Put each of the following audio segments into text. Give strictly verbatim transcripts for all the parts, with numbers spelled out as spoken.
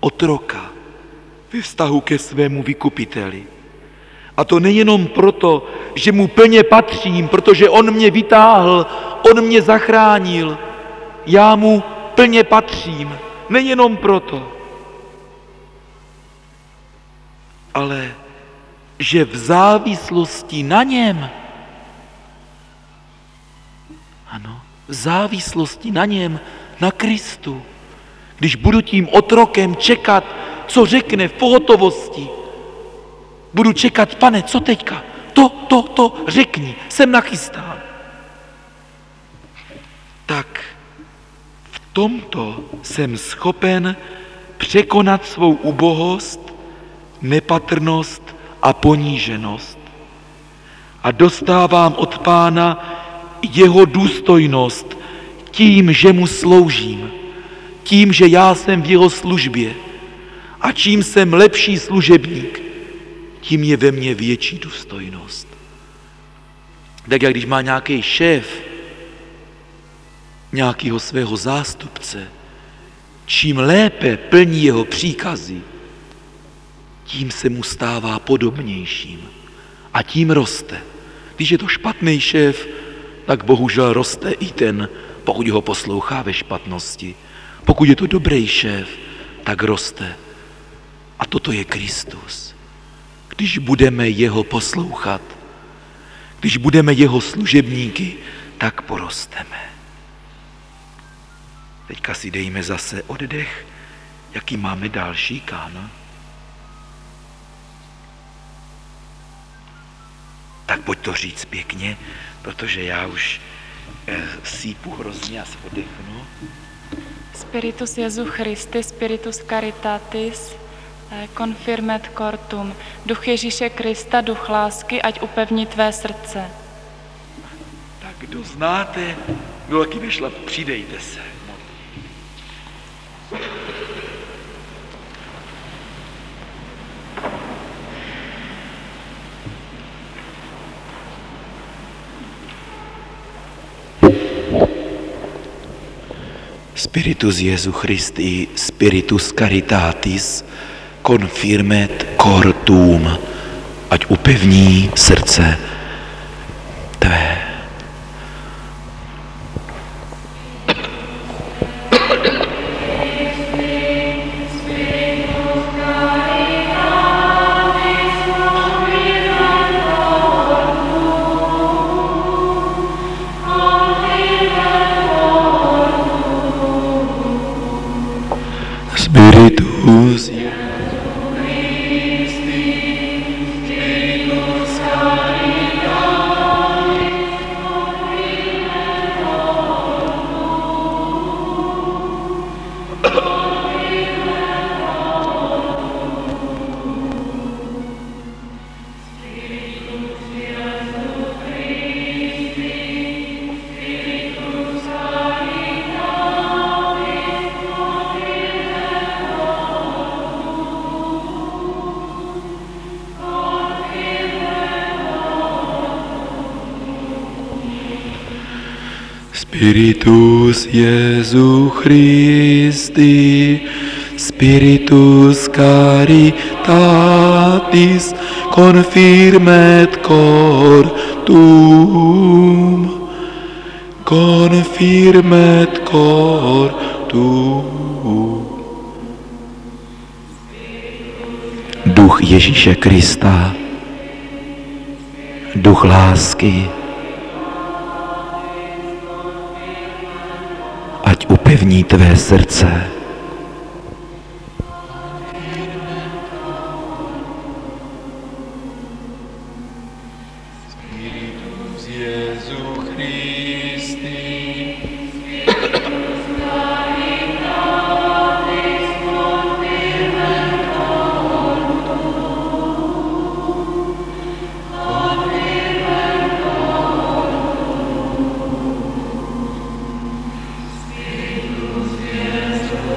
otroka ve vztahu ke svému vykupiteli. A to nejenom proto, že mu plně patřím, protože on mě vytáhl, on mě zachránil. Já mu plně patřím, nejenom proto, ale že v závislosti na něm, ano, v závislosti na něm, na Kristu, když budu tím otrokem čekat, co řekne v pohotovosti, budu čekat, Pane, co teďka? To, to, to, řekni, jsem nachystán. Tak v tomto jsem schopen překonat svou ubohost, nepatrnost a poníženost. A dostávám od Pána jeho důstojnost tím, že mu sloužím, tím, že já jsem v jeho službě. A čím jsem lepší služebník, tím je ve mně větší důstojnost. Tak jak když má nějaký šéf nějakého svého zástupce, čím lépe plní jeho příkazy, tím se mu stává podobnějším a tím roste. Když je to špatný šéf, tak bohužel roste i ten, pokud ho poslouchá ve špatnosti. Pokud je to dobrý šéf, tak roste. A toto je Kristus. Když budeme jeho poslouchat, když budeme jeho služebníky, tak porosteme. Teďka si dejme zase oddech, jaký máme další kána. Tak pojď to říct pěkně, protože já už eh, sípu hrozně a se oddechnu. Spiritus Jesu Christi, Spiritus Caritatis, confirmet cortum. Duch Ježíše Krista, duch lásky, ať upevní tvé srdce. Tak kdo znáte, kdo taky vyšla, přidejte se. Spiritus Jesu Christi, Spiritus Caritatis, confirmet cor tuum, ať upevní srdce tvé. Spiritus Spiritus Jesu Christi, Spiritus Caritatis, confirmet cor tuum, confirmet cor tuum. Duch Ježíše Krista, duch lásky, ať upevní tvé srdce. Spiritus Jesu Christi, Spiritus Jesu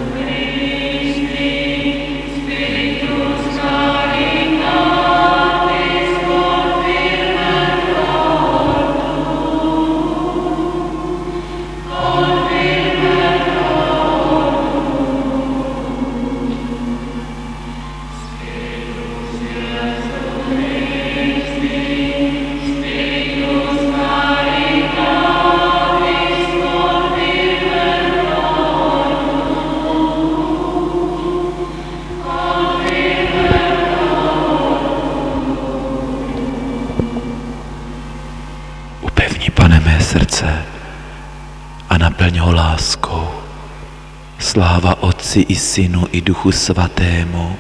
Sláva Otci i Synu i Duchu Svatému.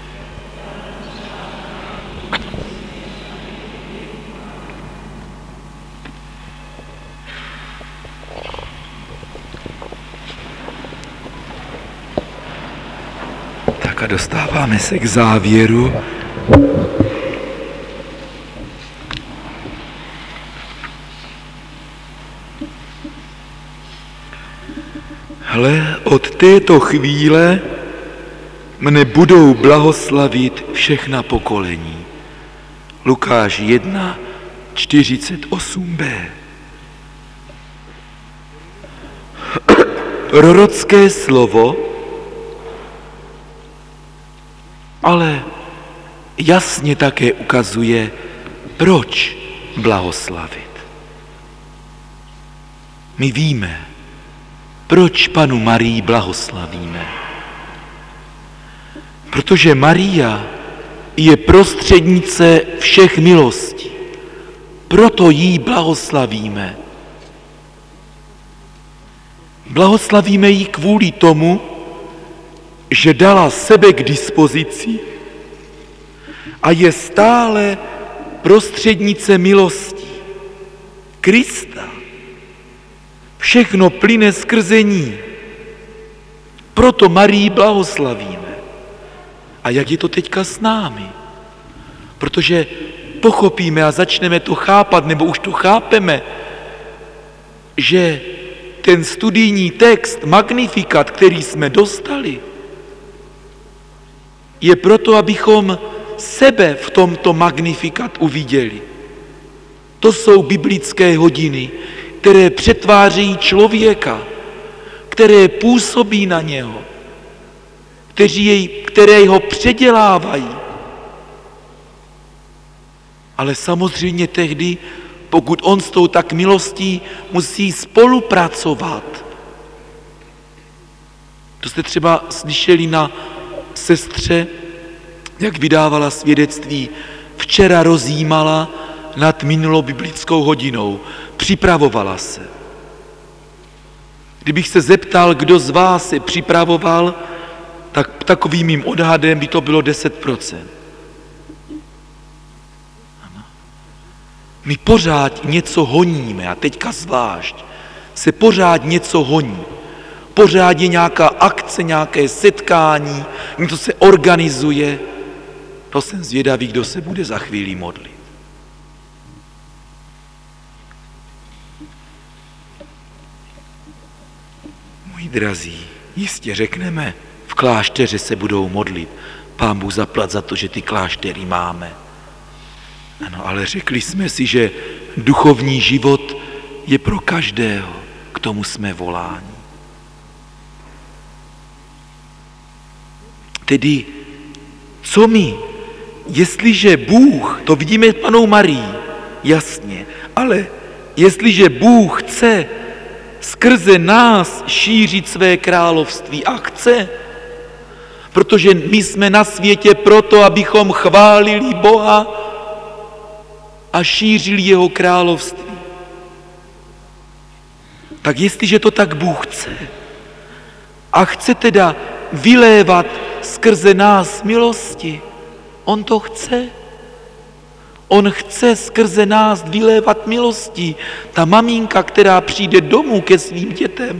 Tak a dostáváme se k závěru. Hle, od této chvíle mne budou blahoslavit všechna pokolení. Lukáš jedna, čtyřicet osm b. Prorocké slovo, ale jasně také ukazuje, proč blahoslavit. My víme, proč Panu Marii blahoslavíme. Protože Maria je prostřednice všech milostí. Proto jí blahoslavíme. Blahoslavíme jí kvůli tomu, že dala sebe k dispozici a je stále prostřednice milostí Krista. Všechno plyne skrze ní. Proto Marii blahoslavíme. A jak je to teďka s námi? Protože pochopíme a začneme to chápat, nebo už to chápeme, že ten studijní text Magnificat, který jsme dostali, je proto, abychom sebe v tomto Magnificat uviděli. To jsou biblické hodiny, které přetvářejí člověka, které působí na něho, kteří jej, které ho předělávají. Ale samozřejmě tehdy, pokud on s tou tak milostí musí spolupracovat. To jste třeba slyšeli na sestře, jak vydávala svědectví. Včera rozjímala nad minulou biblickou hodinou. Připravovala se. Kdybych se zeptal, kdo z vás se připravoval, tak takovým mým odhadem by to bylo deset procent. My pořád něco honíme, a teďka zvlášť se pořád něco honí. Pořád je nějaká akce, nějaké setkání, něco se organizuje. To jsem zvědavý, kdo se bude za chvíli modlit. Moji drazí, jistě řekneme, v klášteře se budou modlit. Pán Bůh zaplať za to, že ty kláštery máme. Ano, ale řekli jsme si, že duchovní život je pro každého. K tomu jsme voláni. Tedy, co my, jestliže Bůh, to vidíme Panou Marii, jasně, ale jestliže Bůh chce skrze nás šířit své království a chce, protože my jsme na světě proto, abychom chválili Boha a šířili jeho království. Tak jestliže to tak Bůh chce a chce teda vylévat skrze nás milosti, on to chce. On chce skrze nás vylévat milosti. Ta maminka, která přijde domů ke svým dětem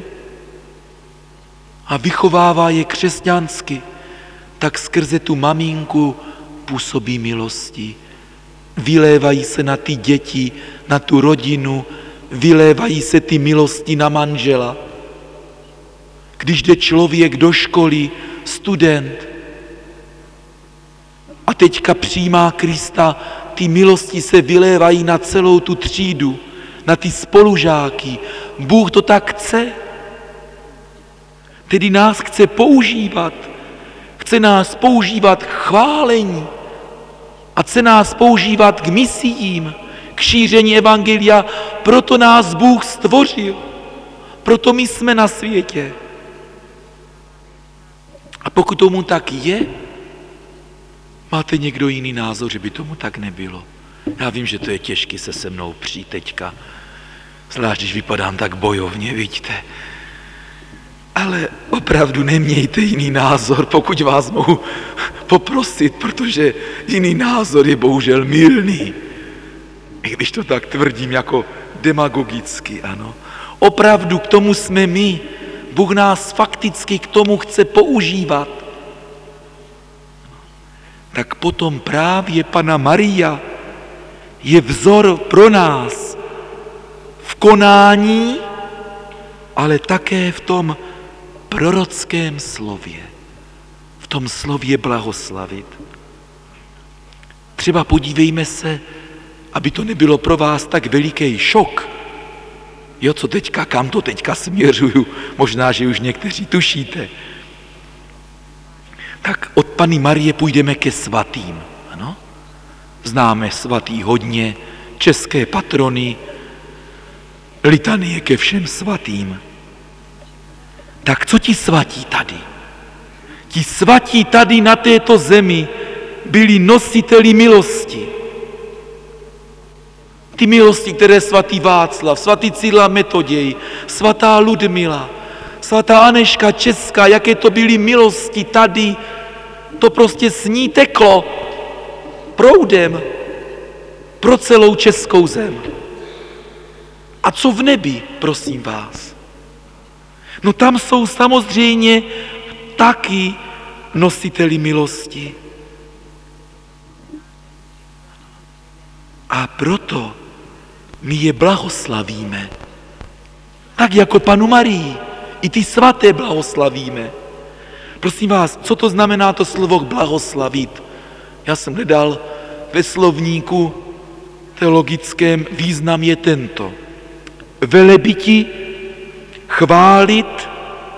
a vychovává je křesťansky, tak skrze tu maminku působí milosti. Vylévají se na ty děti, na tu rodinu, vylévají se ty milosti na manžela. Když jde člověk do školy, student, a teďka přijímá Krista, ty milosti se vylévají na celou tu třídu, na ty spolužáky. Bůh to tak chce. Tedy nás chce používat. Chce nás používat k chválení a chce nás používat k misiím, k šíření evangelia. Proto nás Bůh stvořil. Proto my jsme na světě. A pokud tomu tak je, máte někdo jiný názor, že by tomu tak nebylo? Já vím, že to je těžké se se mnou přijít teďka. Zvlášť, když vypadám tak bojovně, vidíte. A Ale opravdu nemějte jiný názor, pokud vás mohu poprosit, protože jiný názor je bohužel mylný. I když to tak tvrdím jako demagogicky, ano. Opravdu k tomu jsme my. Bůh nás fakticky k tomu chce používat. Tak potom právě Panna Maria je vzor pro nás v konání, ale také v tom prorockém slově, v tom slově blahoslavit. Třeba podívejme se, aby to nebylo pro vás tak veliký šok. Jo, co teďka, kam to teďka směřuju, možná, že už někteří tušíte. Tak od Panny Marie půjdeme ke svatým, ano? Známe svatý hodně, české patrony, litanie ke všem svatým. Tak co ti svatí tady? Ti svatí tady na této zemi byli nositeli milosti. Ty milosti, které svatý Václav, svatý Cyril Metoděj, svatá Ludmila, svatá Anežka Česká, jaké to byly milosti tady, to prostě s ní teklo proudem pro celou českou zem. A co v nebi, prosím vás? No tam jsou samozřejmě taky nositeli milosti. A proto my je blahoslavíme. Tak jako Pannu Marii, i ty svaté blahoslavíme. Prosím vás, co to znamená to slovo blahoslavit? Já jsem hledal ve slovníku teologickém, význam je tento. Velebiti, chválit,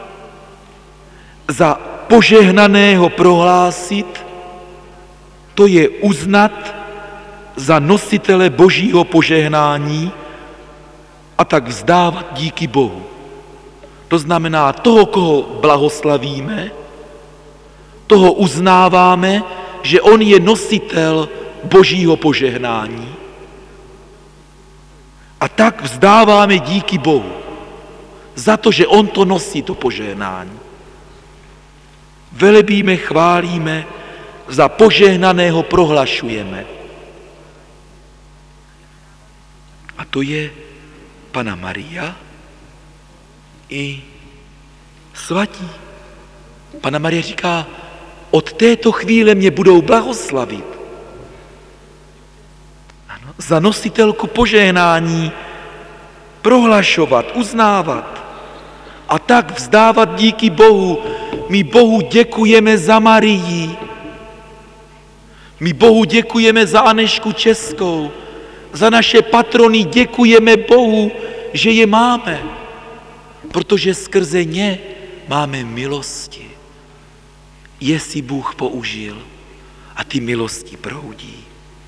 za požehnaného prohlásit, to je uznat za nositele božího požehnání a tak vzdávat díky Bohu. To znamená, toho, koho blahoslavíme, toho uznáváme, že on je nositel božího požehnání a tak vzdáváme díky Bohu za to, že on to nosí, to požehnání. Velebíme, chválíme, za požehnaného prohlašujeme. A to je Panna Maria i svatí. Panna Maria říká, od této chvíle mě budou blahoslavit. Ano, za nositelku požehnání prohlašovat, uznávat a tak vzdávat díky Bohu. My Bohu děkujeme za Marii. My Bohu děkujeme za Anežku Českou. Za naše patrony děkujeme Bohu, že je máme, protože skrze ně máme milosti. Je si Bůh použil a ty milosti proudí.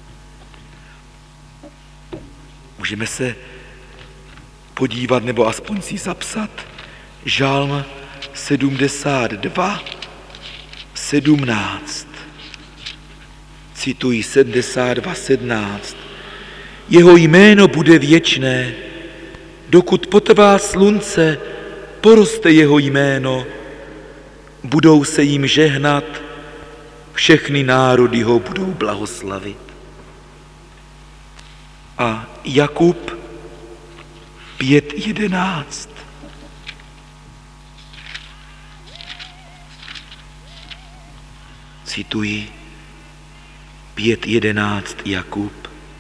Můžeme se podívat, nebo aspoň si zapsat, Žalm sedmdesát dva, sedmnáct. Cituji sedmdesát dva, sedmnáct. Jeho jméno bude věčné, dokud potrvá slunce, poroste jeho jméno, budou se jim žehnat, všechny národy ho budou blahoslavit. A Jakub pět jedenáct. Cituji pět jedenáct Jakub.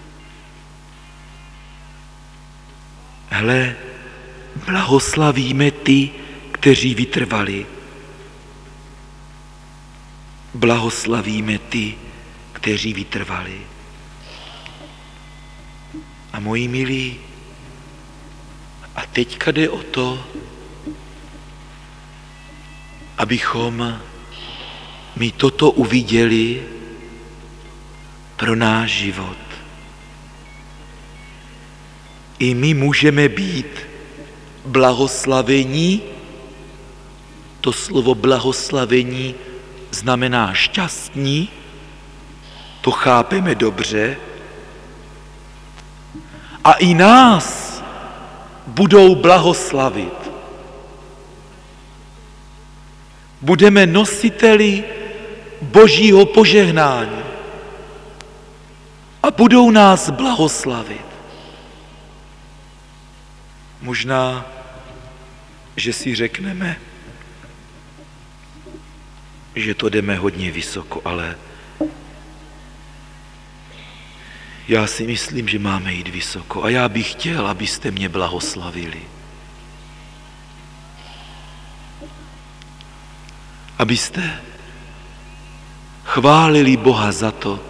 Hle, blahoslavíme ty, kteří vytrvali. Blahoslavíme ty, kteří vytrvali. A moji milí, a teďka jde o to, abychom my toto uviděli pro náš život. I my můžeme být blahoslavení. To slovo blahoslavení znamená šťastní, to chápeme dobře. A i nás budou blahoslavit. budeme nositeli Božího požehnání a budou nás blahoslavit. Možná, že si řekneme, že to jdeme hodně vysoko, ale já si myslím, že máme jít vysoko a já bych chtěl, abyste mě blahoslavili. Abyste chválili Boha za to,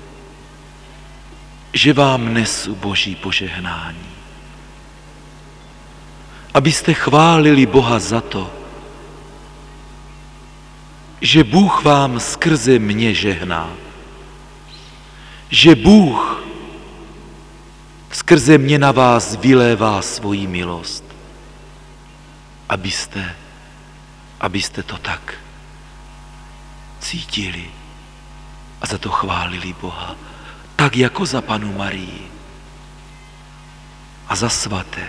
že vám nesu Boží požehnání. Abyste chválili Boha za to, že Bůh vám skrze mě žehná. Že Bůh skrze mě na vás vylévá svoji milost. Abyste, abyste to tak cítili a za to chválili Boha. Tak jako za Panu Marii a za svaté.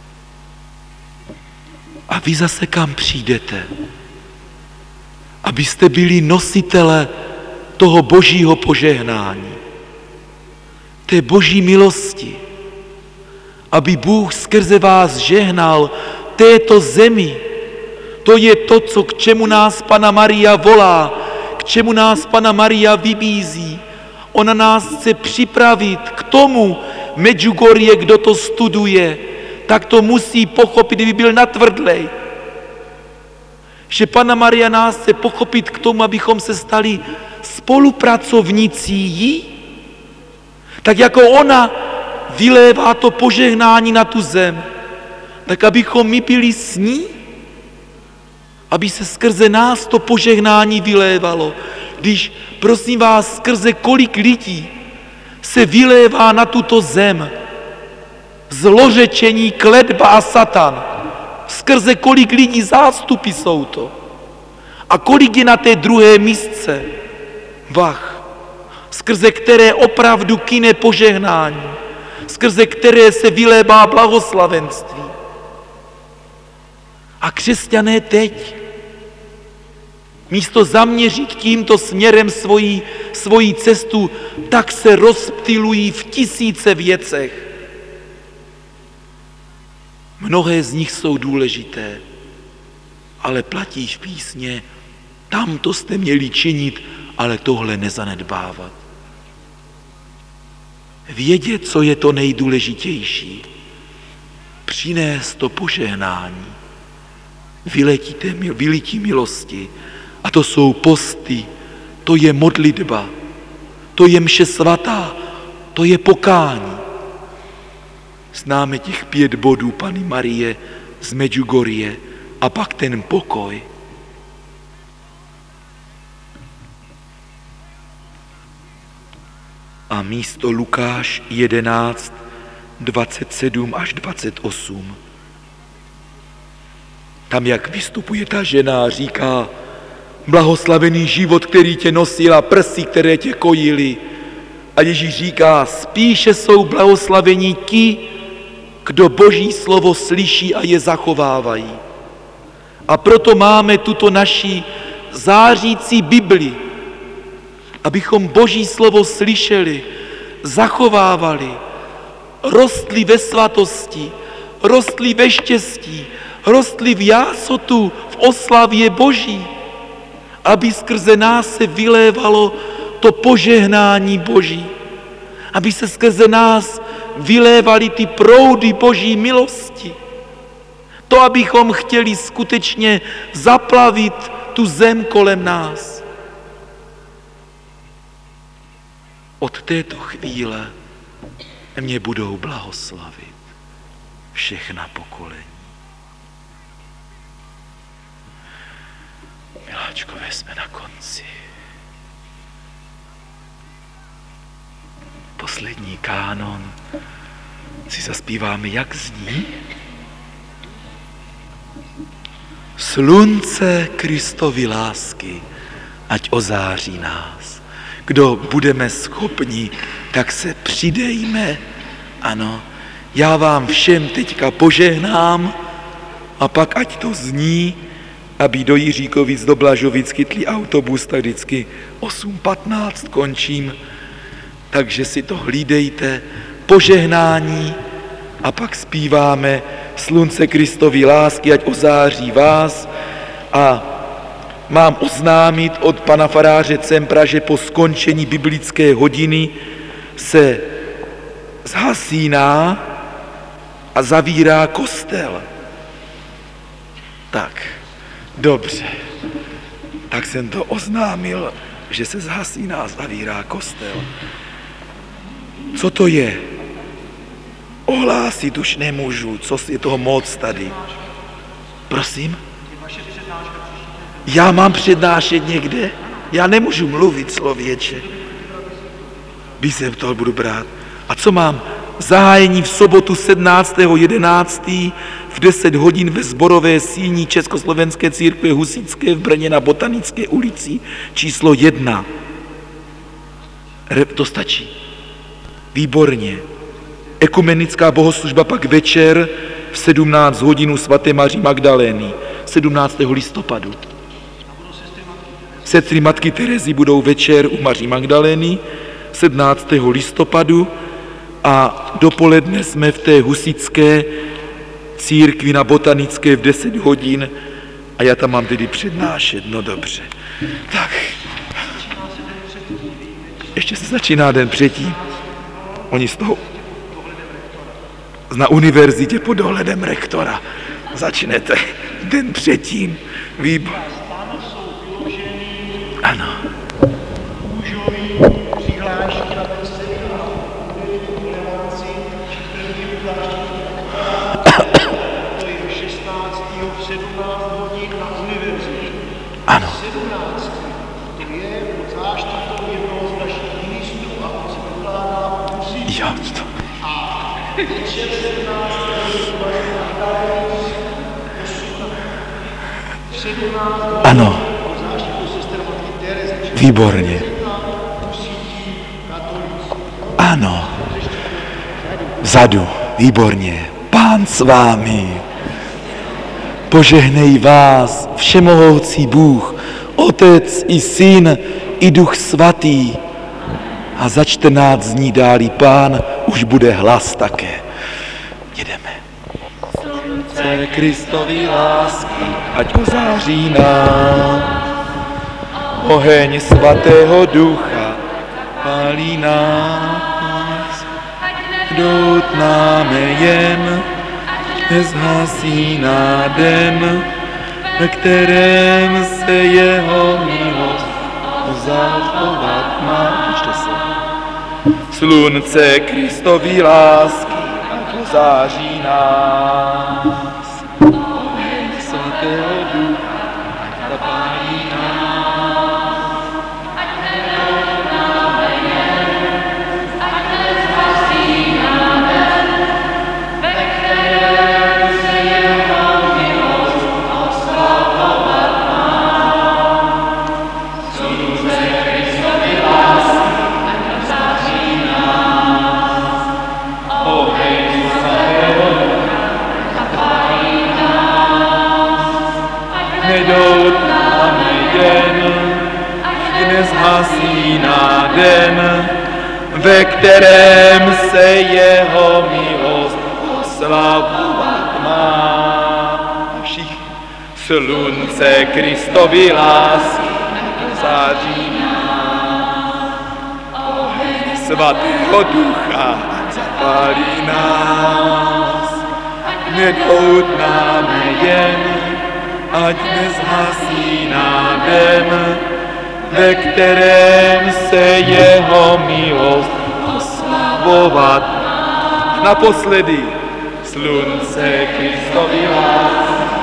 A vy zase kam přijdete, abyste byli nositele toho Božího požehnání, té Boží milosti, aby Bůh skrze vás žehnal této zemi. To je to, co, k čemu nás Panna Maria volá, k čemu nás Panna Maria vybízí. Ona nás chce připravit k tomu, Medjugorje, kdo to studuje, tak to musí pochopit, kdyby byl natvrdlej. Že Panna Maria nás chce pochopit k tomu, abychom se stali spolupracovnící jí, tak jako ona vylévá to požehnání na tu zem, tak abychom my byli s ní, aby se skrze nás to požehnání vylévalo. Když, prosím vás, skrze kolik lidí se vylévá na tuto zem zlořečení, kletba a satan. Skrze kolik lidí zástupy jsou to. A kolik je na té druhé místce vach, skrze které opravdu kyne požehnání, skrze které se vylévá blahoslavenství. A křesťané teď, místo zaměřit tímto směrem svoji, svoji cestu, tak se rozptylují v tisíce věcech. Mnohé z nich jsou důležité, ale platí v písně, tam to jste měli činit, ale tohle nezanedbávat. Vědět, co je to nejdůležitější. Přinést to požehnání. Vyletíte, vylití milosti. A to jsou posty, to je modlitba, to je mše svatá, to je pokání. Známe těch pět bodů Panny Marie z Medjugorje a pak ten pokoj. A místo Lukáš jedenáct, dvacet sedm až dvacet osm. Tam, jak vystupuje ta žena a říká, blahoslavený život, který tě nosil a prsy, které tě kojily. A Ježíš říká, spíše jsou blahoslavení ti, kdo Boží slovo slyší a je zachovávají. A proto máme tuto naši zářící Bibli, abychom Boží slovo slyšeli, zachovávali, rostli ve svatosti, rostli ve štěstí, rostli v jásotu, v oslavě Boží, aby skrze nás se vylévalo to požehnání Boží, aby se skrze nás vylévaly ty proudy Boží milosti. To, abychom chtěli skutečně zaplavit tu zem kolem nás. Od této chvíle mě budou blahoslavit všechna pokolení. Miláčkové, jsme na konci. Poslední kánon si zaspíváme, jak zní. Slunce Kristovy lásky, ať ozáří nás. Kdo budeme schopni, tak se přidejme. Ano, já vám všem teďka požehnám a pak ať to zní aby do Jiříkovic, do Blažovic chytli autobus, tak vždycky osm patnáct končím, takže si to hlídejte, požehnání a pak zpíváme Slunce Kristovy lásky, ať ozáří vás. A mám oznámit od pana faráře Cempra, že po skončení biblické hodiny se zhasíná a zavírá kostel. Tak, dobře. Tak jsem to oznámil, že se zhasíná a zavírá kostel. Co to je? Ohlásit už nemůžu, co je toho moc tady. Prosím? Já mám přednášet někde? Já nemůžu mluvit, člověče. Když jsem toho budu brát. A co mám? Zahájení v sobotu sedmnáctého jedenáctého v deset hodin ve Sborové síni Československé církve husitské v Brně na Botanické ulici číslo jedna. To stačí. Výborně. Ekumenická bohoslužba pak večer v sedmnáct hodin svaté Maří Magdalény, sedmnáctého listopadu. Sestry Matky Terezy budou večer u Maří Magdalény sedmnáctého listopadu a dopoledne jsme v té husitské církvi na Botanické v deset hodin a já tam mám tedy přednášet, no dobře. Tak, ještě se začíná den předtím. Oni z toho na univerzitě pod dohledem rektora začnete den předtím. Výbor. Ano. Ano. Já to. Ano. Výborně. Ano. Vzadu. Výborně. Pán s vámi. Požehnej vás všemohoucí Bůh, Otec i Syn i Duch Svatý. A za čtrnáct dní dálí Pán už bude hlas také. Jedeme. Slunce Kristovy lásky, ať ozáří nám. Oheň svatého Ducha pálí nás. Doutnáme jen, nezhasíná den, ve kterém se jeho milost zachovat má. Slunce Kristovy lásky, ať ozáří nás. Oheň svatého Ducha, ať zapálí nás. Ať nedoutnáme jen, ať nezhasíná den, ve kterém se jeho milost oslavovat má. Slunce Kristovy lásky, ať ozáří nás. Oheň svatého Ducha, ať zapálí nás. Ať nedoutnáme den, ať nezhasíná den, ve kterém se jeho milost oslavovat má. A všichni. Slunce Kristovy lásky, ať září nás. Oheň svatého Ducha, ať zapálí nás. Ať nedoutnáme jen, ať nezhasíná den, ve kterém se jeho milost oslavovat. Naposledy. Slunce Kristovy lásky,